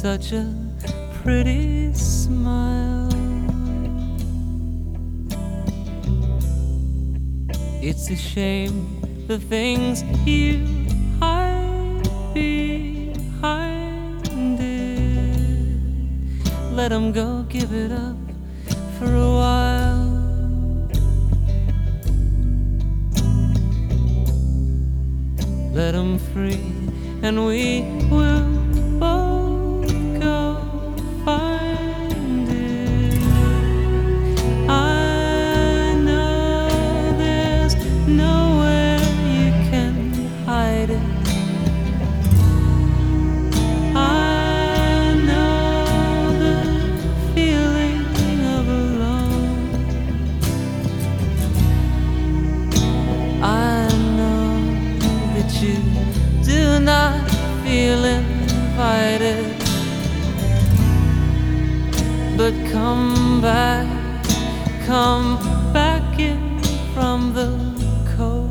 such a pretty smile. It's a shame the things you hide behind it. Let 'em go, give it up for a while. Let 'em free, and we will both go find it. I know there's nowhere you can hide it. I know the feeling of alone. I know that you do not feel invited, but come back in from the cold.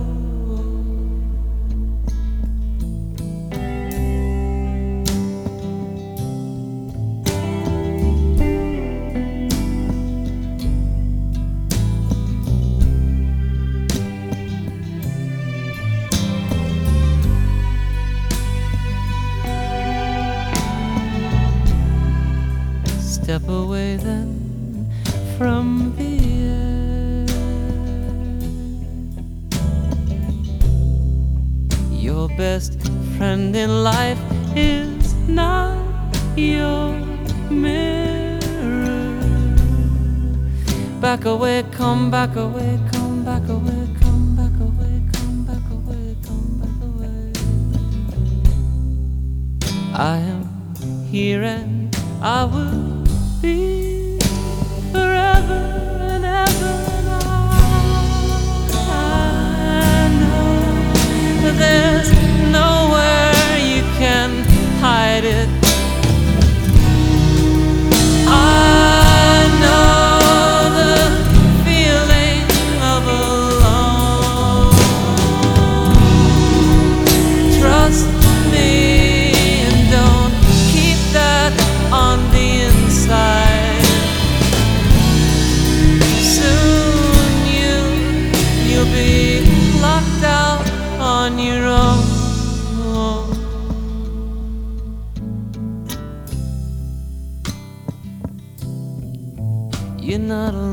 Step away then from the edge. Your best friend in life is not your mirror. Back away, come back away, come back away, come back away, come back away, come back away. I am here and I will be forever and ever. I know that there's nowhere you can hide it. I know the feeling of alone. Trust me and don't keep that on the inside. Soon you'll be locked out on your own. You're not alone.